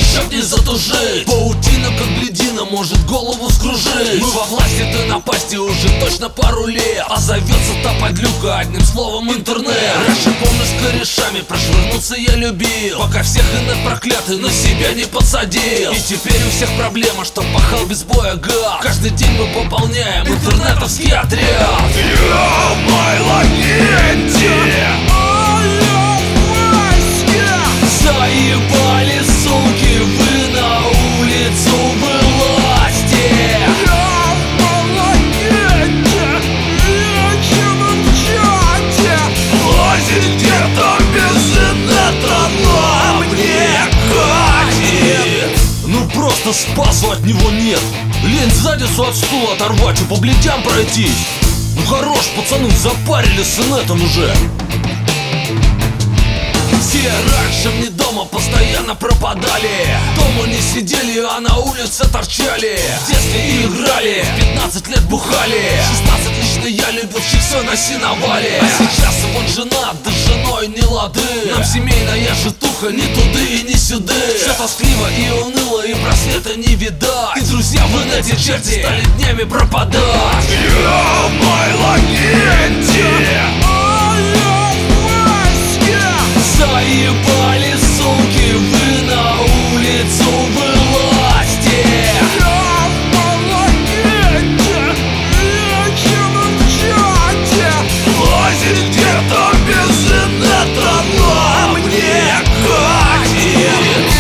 чтоб не затужить. Паутина, как глядина, может голову скружить. Мы во власти этой напасти уже точно пару лет. А зовется та подлюка одним словом интернет. Раньше, помню, с корешами прошвырнуться я любил, пока всех иных проклятый на себя не подсадил. И теперь у всех проблема, что пахал без боя гад. Каждый день мы пополняем интернетовский отряд. Я в моей легенде. Заебали, суки, вы на улицу вылазьте. Я в легенде, вечером в чате. Лазить где-то без инета нам не катит. Ну просто спасу от него нет. Лень задницу от стула оторвать и по бледям пройтись. Ну хорош, пацаны, запарили с инетом уже. Все раньше мне дома постоянно пропадали. Дома не сидели, а на улице торчали. В детстве играли, в 15 лет бухали. 16 лично я любил чиксой на сеновале. А сейчас вот жена, да с женой не лады. Нам семейная житуха ни туды и ни сюды. Все тоскливо и уныло, и просвета не видать. И друзья в инете черти стали днями пропадать. Я в моей легенде. Заебали, суки, вы на улицу вылазьте. Я в легенде, вечером в чате. Лазить где-то без инета нам не катит.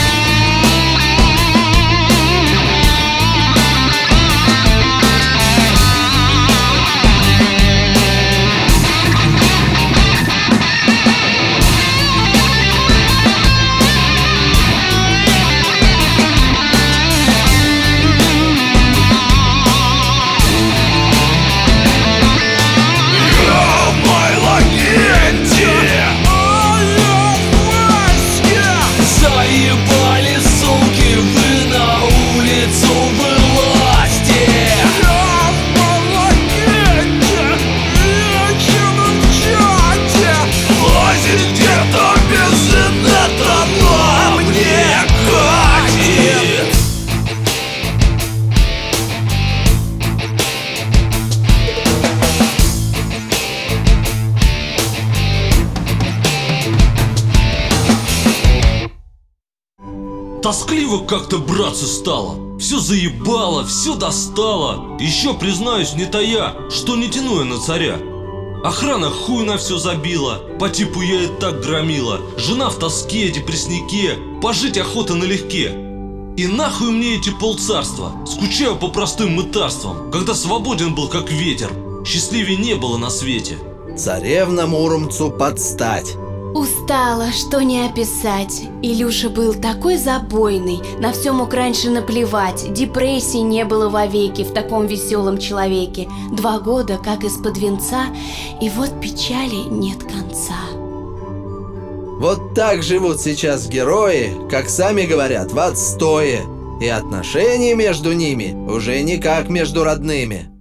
Заебали, суки, вы на улицу вылазьте. Я в легенде, вечером в чате. Лазить где-то без инета нам не катит. Тоскливо как-то, братцы, стало. Все заебало, все достало. Еще, признаюсь, не тая, что не тяну я на царя. Охрана хуй на все забила, по типу я и так громила. Жена в тоске, депрессняке, пожить охота налегке. И нахуй мне эти полцарства. Скучаю по простым мытарствам, когда свободен был как ветер. Счастливее не было на свете. Царевна Муромцу подстать. Устала, что не описать. Илюша был такой забойный, на все мог раньше наплевать. Депрессии не было вовеки в таком веселом человеке. 2 года, как из-под венца, и вот печали нет конца. Вот так живут сейчас герои, как сами говорят, в отстое. И отношения между ними уже не как между родными.